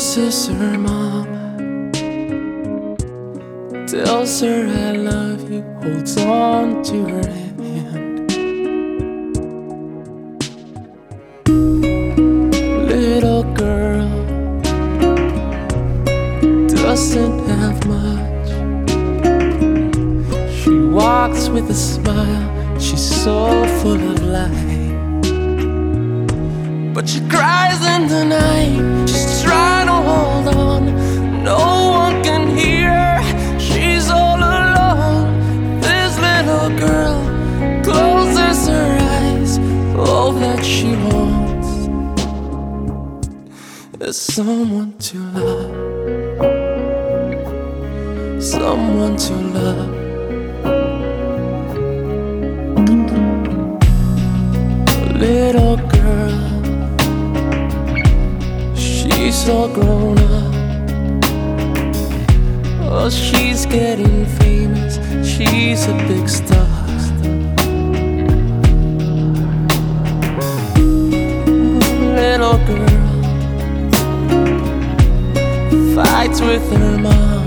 kisses her mom, tells her I love you, holds on to her hand. Little girl doesn't have much. She walks with a smile, she's so full of life. But she cries in the night, she's trying to hold on. No one can hear her, she's all alone. This little girl closes her eyes. All that she wants is someone to love, someone to love. Little girl, she's all grown up. Oh, she's getting famous, she's a big star. Little girl fights with her mom.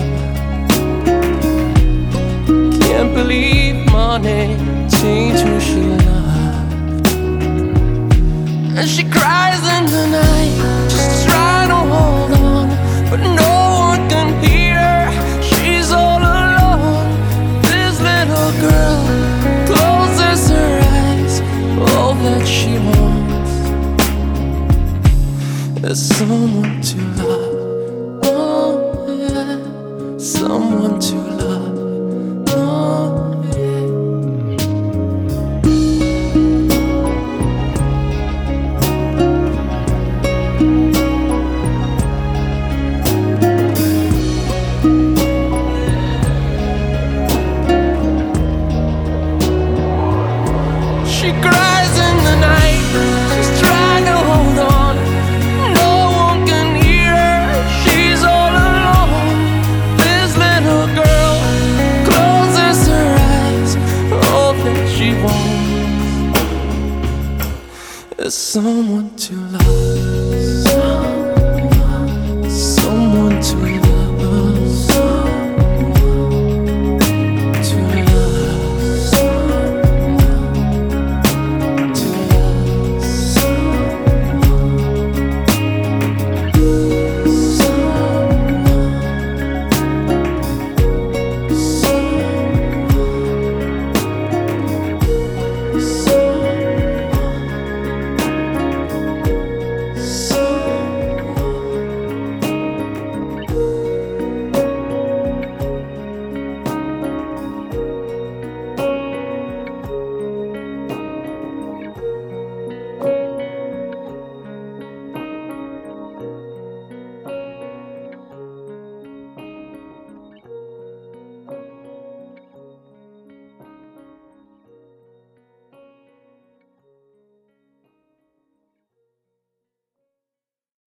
Can't believe money changed who she loved. And she cries in the night, just trying to hold on, but no one can hear her, she's all alone. This little girl closes her eyes. All that she wants is someone to love. Oh yeah, someone to love.